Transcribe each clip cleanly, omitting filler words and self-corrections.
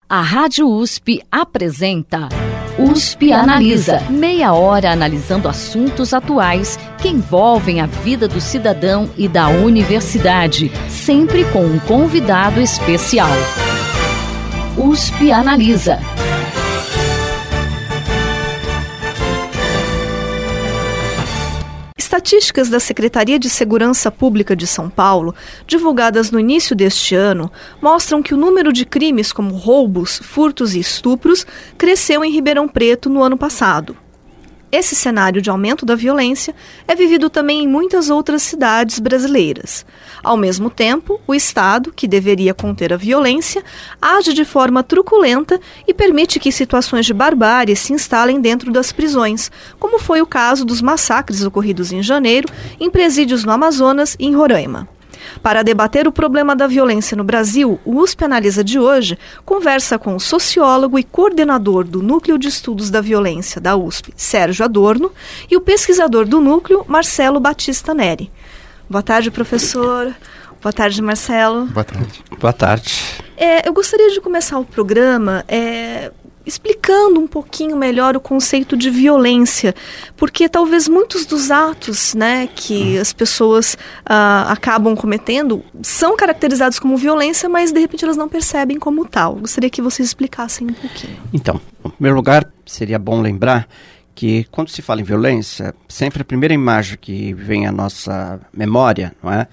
A Rádio USP apresenta USP Analisa. Meia hora analisando assuntos atuais que envolvem a vida do cidadão e da universidade, sempre com um convidado especial. USP Analisa. Estatísticas da Secretaria de Segurança Pública de São Paulo, divulgadas no início deste ano, mostram que o número de crimes como roubos, furtos e estupros cresceu em Ribeirão Preto no ano passado. Esse cenário de aumento da violência é vivido também em muitas outras cidades brasileiras. Ao mesmo tempo, o Estado, que deveria conter a violência, age de forma truculenta e permite que situações de barbárie se instalem dentro das prisões, como foi o caso dos massacres ocorridos em janeiro em presídios no Amazonas e em Roraima. Para debater o problema da violência no Brasil, o USP Analisa de hoje conversa com o sociólogo e coordenador do Núcleo de Estudos da Violência da USP, Sérgio Adorno, e o pesquisador do núcleo, Marcelo Batista Neri. Boa tarde, professor. Boa tarde, Marcelo. Boa tarde. Boa tarde. Eu gostaria de começar o programa explicando um pouquinho melhor o conceito de violência, porque talvez muitos dos atos, que as pessoas acabam cometendo são caracterizados como violência, mas de repente elas não percebem como tal. Gostaria que vocês explicassem um pouquinho. Então, em primeiro lugar, seria bom lembrar que quando se fala em violência, sempre a primeira imagem que vem à nossa memória, não é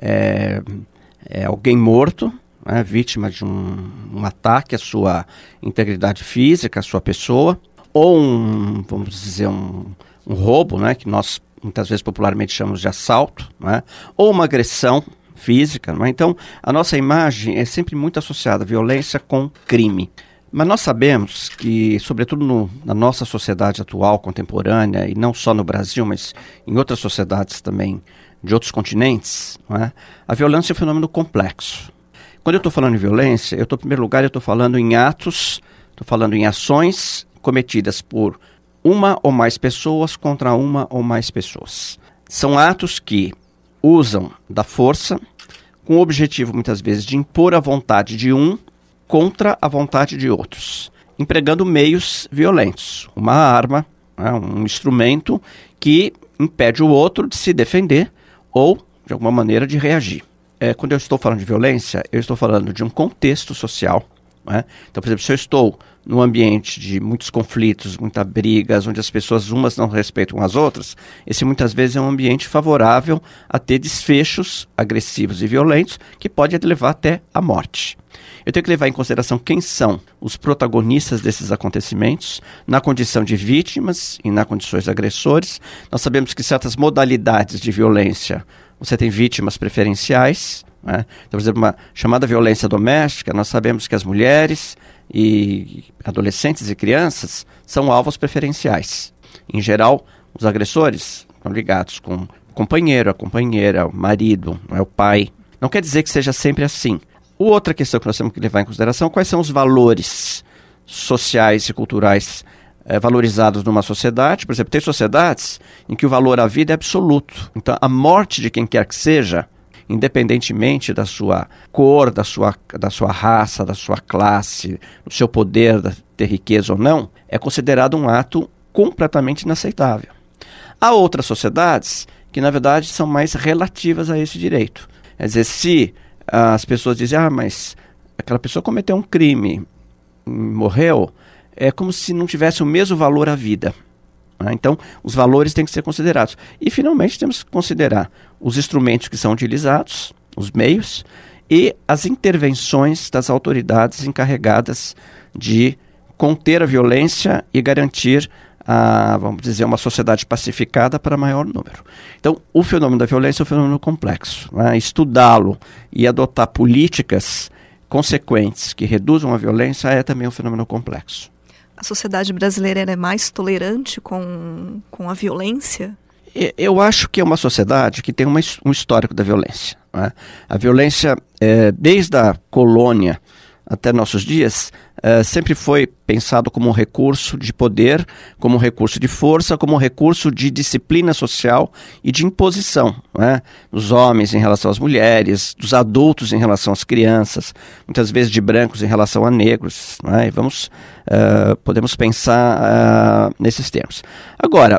alguém morto, vítima de um ataque à sua integridade física, à sua pessoa, ou vamos dizer, um roubo, que nós muitas vezes popularmente chamamos de assalto, ou uma agressão física. Então, a nossa imagem é sempre muito associada à violência com crime. Mas nós sabemos que, sobretudo na nossa sociedade atual, contemporânea, e não só no Brasil, mas em outras sociedades também de outros continentes, a violência é um fenômeno complexo. Quando eu estou falando em violência, em primeiro lugar, eu estou falando em atos, estou falando em ações cometidas por uma ou mais pessoas contra uma ou mais pessoas. São atos que usam da força com o objetivo, muitas vezes, de impor a vontade de um contra a vontade de outros, empregando meios violentos, uma arma, um instrumento que impede o outro de se defender ou, de alguma maneira, de reagir. Quando eu estou falando de violência, eu estou falando de um contexto social. Então, por exemplo, se eu estou num ambiente de muitos conflitos, muitas brigas, onde as pessoas umas não respeitam as outras, esse muitas vezes é um ambiente favorável a ter desfechos agressivos e violentos que pode levar até a morte. Eu tenho que levar em consideração quem são os protagonistas desses acontecimentos, na condição de vítimas e na condições de agressores. Nós sabemos que certas modalidades de violência, você tem vítimas preferenciais. Então, por exemplo, uma chamada violência doméstica, nós sabemos que as mulheres e adolescentes e crianças são alvos preferenciais. Em geral, os agressores estão ligados com o companheiro, a companheira, o marido, o pai. Não quer dizer que seja sempre assim. Outra questão que nós temos que levar em consideração, quais são os valores sociais e culturais valorizados numa sociedade. Por exemplo, tem sociedades em que o valor à vida é absoluto. Então, a morte de quem quer que seja, independentemente da sua cor, da sua raça, da sua classe, do seu poder, de ter riqueza ou não, é considerado um ato completamente inaceitável. Há outras sociedades que, na verdade, são mais relativas a esse direito. Quer dizer, se as pessoas dizem, mas aquela pessoa cometeu um crime, morreu, é como se não tivesse o mesmo valor à vida. Então, os valores têm que ser considerados. E, finalmente, temos que considerar os instrumentos que são utilizados, os meios, e as intervenções das autoridades encarregadas de conter a violência e garantir vamos dizer, uma sociedade pacificada para maior número. Então, o fenômeno da violência é um fenômeno complexo. Estudá-lo e adotar políticas consequentes que reduzam a violência é também um fenômeno complexo. A sociedade brasileira é mais tolerante com a violência? Eu acho que é uma sociedade que tem um histórico da violência. A violência, desde a colônia até nossos dias, sempre foi pensado como um recurso de poder, como um recurso de força, como um recurso de disciplina social e de imposição, né? Dos homens em relação às mulheres, dos adultos em relação às crianças, muitas vezes de brancos em relação a negros, né? E podemos pensar nesses termos. Agora,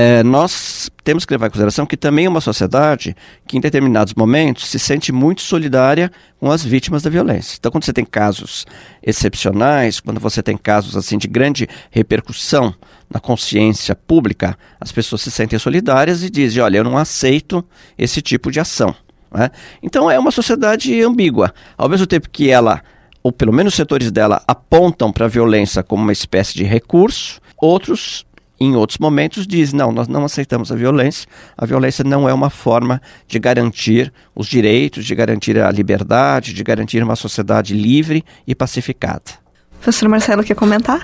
nós temos que levar em consideração que também é uma sociedade que em determinados momentos se sente muito solidária com as vítimas da violência. Então, quando você tem casos excepcionais, quando você tem casos assim de grande repercussão na consciência pública, as pessoas se sentem solidárias e dizem, olha, eu não aceito esse tipo de ação, né? Então é uma sociedade ambígua. Ao mesmo tempo que ela, ou pelo menos setores dela, apontam para a violência como uma espécie de recurso, outros, em outros momentos, dizem, não, nós não aceitamos a violência não é uma forma de garantir os direitos, de garantir a liberdade, de garantir uma sociedade livre e pacificada. Professor Marcelo, quer comentar?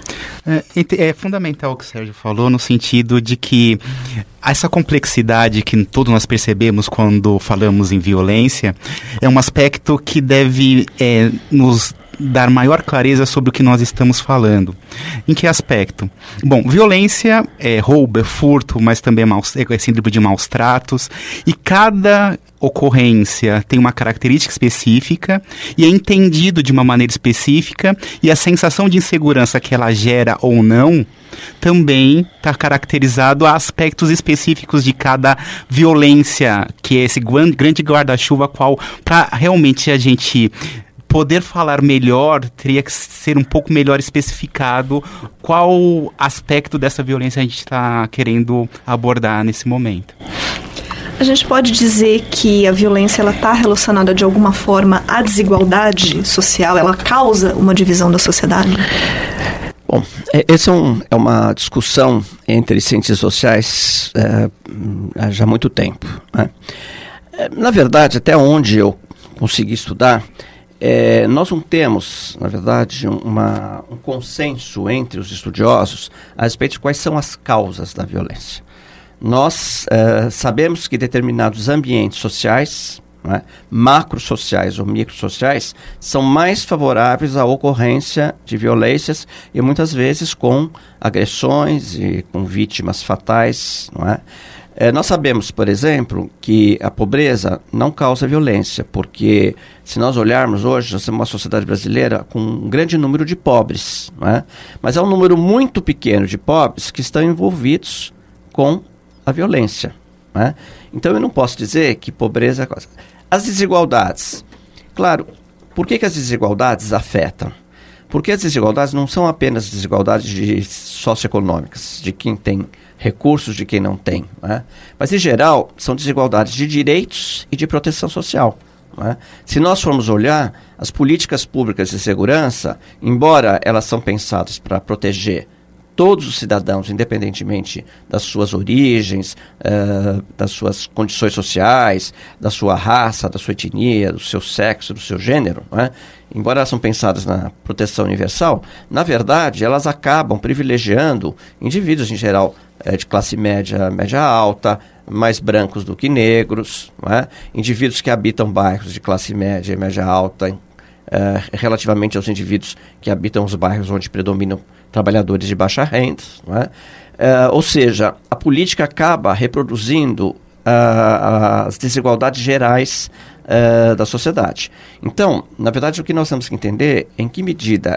É fundamental o que o Sérgio falou, no sentido de que essa complexidade que todos nós percebemos quando falamos em violência é um aspecto que deve nos dar maior clareza sobre o que nós estamos falando. Em que aspecto? Bom, violência é roubo, é furto, mas também é síndrome de maus tratos, e cada ocorrência tem uma característica específica e é entendido de uma maneira específica, e a sensação de insegurança que ela gera ou não também está caracterizado a aspectos específicos de cada violência, que é esse grande guarda-chuva qual, para realmente a gente poder falar melhor, teria que ser um pouco melhor especificado qual aspecto dessa violência a gente está querendo abordar nesse momento. A gente pode dizer que a violência está relacionada de alguma forma à desigualdade social? Ela causa uma divisão da sociedade? Bom, essa é uma discussão entre ciências sociais há já muito tempo, né? Na verdade, até onde eu consegui estudar, nós não temos, na verdade, um consenso entre os estudiosos a respeito de quais são as causas da violência. Nós sabemos que determinados ambientes sociais, né, macrosociais ou microsociais, são mais favoráveis à ocorrência de violências e muitas vezes com agressões e com vítimas fatais, não é? Nós sabemos, por exemplo, que a pobreza não causa violência, porque se nós olharmos hoje, nós temos uma sociedade brasileira com um grande número de pobres, não é? Mas é um número muito pequeno de pobres que estão envolvidos com a violência, não é? Então eu não posso dizer que pobreza é coisa. As desigualdades, claro, por que as desigualdades afetam? Porque as desigualdades não são apenas desigualdades socioeconômicas, de quem tem recursos, de quem não tem, né? Mas, em geral, são desigualdades de direitos e de proteção social, né? Se nós formos olhar, as políticas públicas de segurança, embora elas são pensadas para proteger todos os cidadãos, independentemente das suas origens, das suas condições sociais, da sua raça, da sua etnia, do seu sexo, do seu gênero, né? Embora elas são pensadas na proteção universal, na verdade, elas acabam privilegiando indivíduos, em geral, de classe média, média alta, mais brancos do que negros, né? Indivíduos que habitam bairros de classe média e média alta, relativamente aos indivíduos que habitam os bairros onde predominam trabalhadores de baixa renda, né? Ou seja, a política acaba reproduzindo as desigualdades gerais da sociedade. Então, na verdade, o que nós temos que entender é em que medida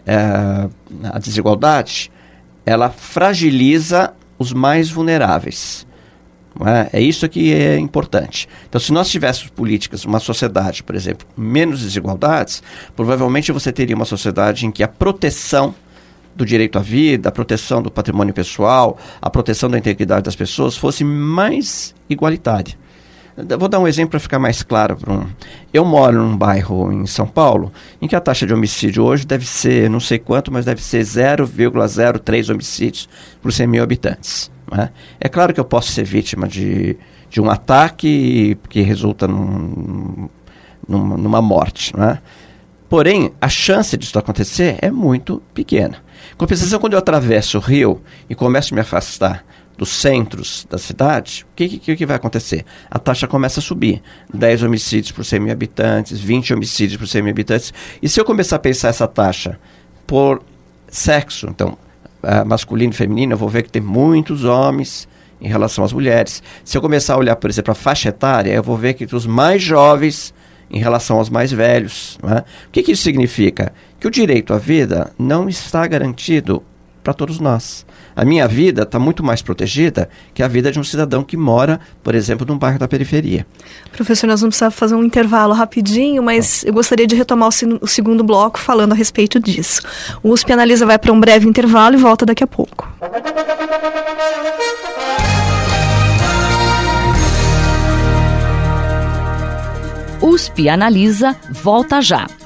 a desigualdade ela fragiliza os mais vulneráveis. Não é? É isso que é importante. Então, se nós tivéssemos políticas, uma sociedade, por exemplo, menos desigualdades, provavelmente você teria uma sociedade em que a proteção do direito à vida, a proteção do patrimônio pessoal, a proteção da integridade das pessoas fosse mais igualitária. Eu vou dar um exemplo para ficar mais claro. Eu moro num bairro em São Paulo em que a taxa de homicídio hoje deve ser, não sei quanto, mas deve ser 0,03 homicídios por 100 mil habitantes. Né? É claro que eu posso ser vítima de um ataque que resulta numa morte. Né? Porém, a chance disso acontecer é muito pequena. Compensação, quando eu atravesso o rio e começo a me afastar dos centros da cidade, o que vai acontecer? A taxa começa a subir. 10 homicídios por 100 mil habitantes, 20 homicídios por 100 mil habitantes. E se eu começar a pensar essa taxa por sexo, então, masculino e feminino, eu vou ver que tem muitos homens em relação às mulheres. Se eu começar a olhar, por exemplo, a faixa etária, eu vou ver que os mais jovens em relação aos mais velhos. Né? O que isso significa? Que o direito à vida não está garantido para todos nós. A minha vida está muito mais protegida que a vida de um cidadão que mora, por exemplo, num bairro da periferia. Professor, nós vamos precisar fazer um intervalo rapidinho, mas eu gostaria de retomar o segundo bloco falando a respeito disso. O USP Analisa vai para um breve intervalo e volta daqui a pouco. USP Analisa volta já.